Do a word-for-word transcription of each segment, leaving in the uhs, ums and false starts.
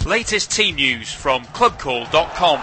Latest team news from club call dot com.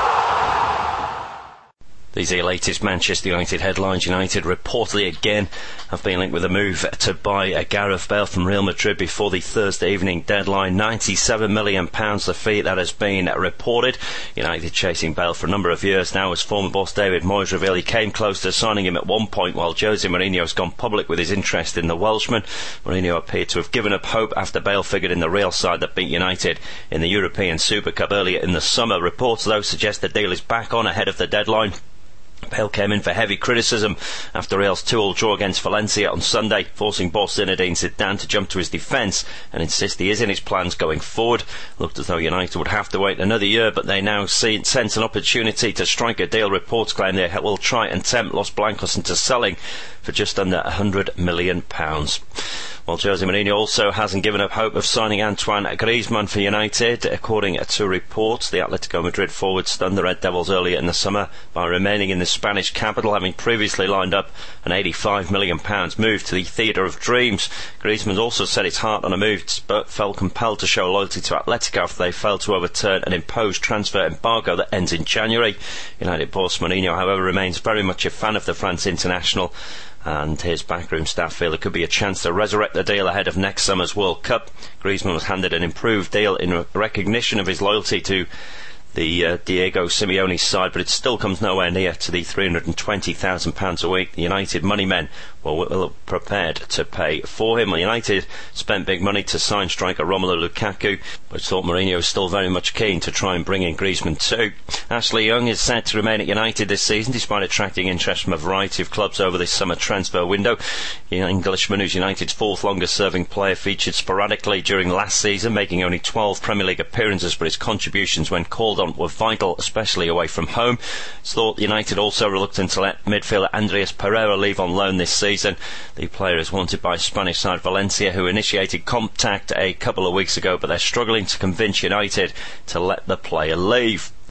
These are your latest Manchester United headlines. United reportedly again have been linked with a move to buy a Gareth Bale from Real Madrid before the Thursday evening deadline. ninety-seven million pounds the fee that has been reported. United chasing Bale for a number of years now, as former boss David Moyes revealed he came close to signing him at one point, while Jose Mourinho has gone public with his interest in the Welshman. Mourinho appeared to have given up hope after Bale figured in the Real side that beat United in the European Super Cup earlier in the summer. Reports though suggest the deal is back on ahead of the deadline. Bale came in for heavy criticism after Real's two-all draw against Valencia on Sunday, forcing boss Zinedine Zidane to jump to his defence and insist he is in his plans going forward. Looked as though United would have to wait another year, but they now see, sense an opportunity to strike a deal. Reports claim they will try and tempt Los Blancos into selling for just under one hundred million pounds. Well, Jose Mourinho also hasn't given up hope of signing Antoine Griezmann for United. According to reports, the Atletico Madrid forward stunned the Red Devils earlier in the summer by remaining in the Spanish capital, having previously lined up an eighty-five million pounds move to the Theatre of Dreams. Griezmann also set his heart on a move, but felt compelled to show loyalty to Atletico after they failed to overturn an imposed transfer embargo that ends in January. United boss Mourinho, however, remains very much a fan of the France international, and his backroom staff feel there could be a chance to resurrect the deal ahead of next summer's World Cup. Griezmann was handed an improved deal in recognition of his loyalty to the uh, Diego Simeone side, but it still comes nowhere near to the three hundred twenty thousand pounds a week the United money men were well prepared to pay for him. Well, United spent big money to sign striker Romelu Lukaku, but thought Mourinho is still very much keen to try and bring in Griezmann too. Ashley Young is set to remain at United this season, despite attracting interest from a variety of clubs over this summer transfer window. The Englishman, who's United's fourth longest serving player, featured sporadically during last season, making only twelve Premier League appearances, but his contributions when called on were vital, especially away from home. It's thought United also reluctant to let midfielder Andreas Pereira leave on loan this season. The player is wanted by Spanish side Valencia, who initiated contact a couple of weeks ago, but they're struggling to convince United to let the player leave.